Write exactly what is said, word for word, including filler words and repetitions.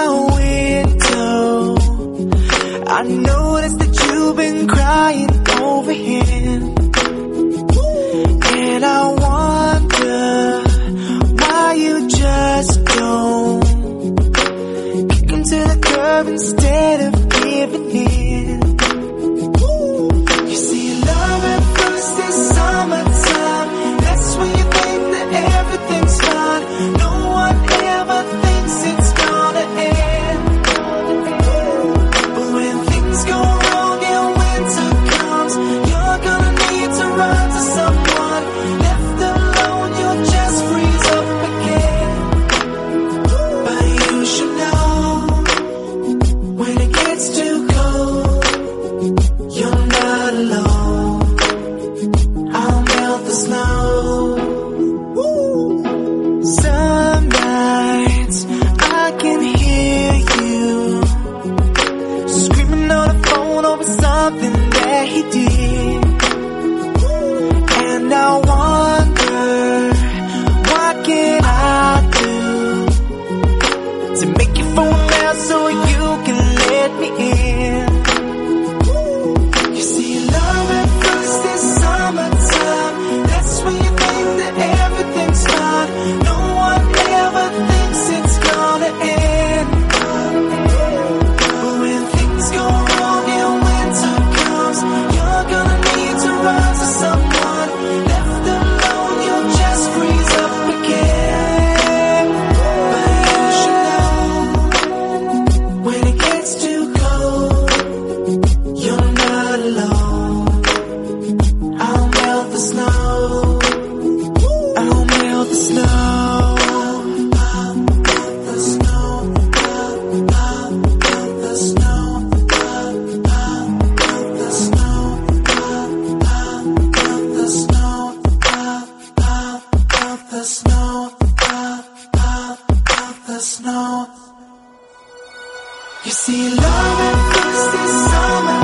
my window, I noticed that you've been crying over him. And I wonder why you just don't kick him to the curb instead of giving in. You see, love at first is summertime. That's when you think that everything's fine. No one ever thinks it's gonna end. But when things go wrong and winter comes, you're gonna need to run to someone. Left alone, you'll just freeze up again. But you should know, when it gets too cold, you're not alone. I'll melt the snow. Some nights I can hear you screaming on the phone over something that he did. And I wonder, what can I do to make your phone now so you can let me in? You see, love at first is summertime. That's when you think that everything's fine. No one ever thinks it's gonna end. But when things go wrong and winter comes, you're gonna need to run to someone. Left alone, you'll just freeze up again. But you should know, when it gets too cold, you're not alone. I'll melt the snow. I'll melt the snow. I'll melt the snow. I'll melt the snow. I'll melt the snow. I'll melt the snow. I'll melt the snow. I'll melt the snow. You see, love at first is summer.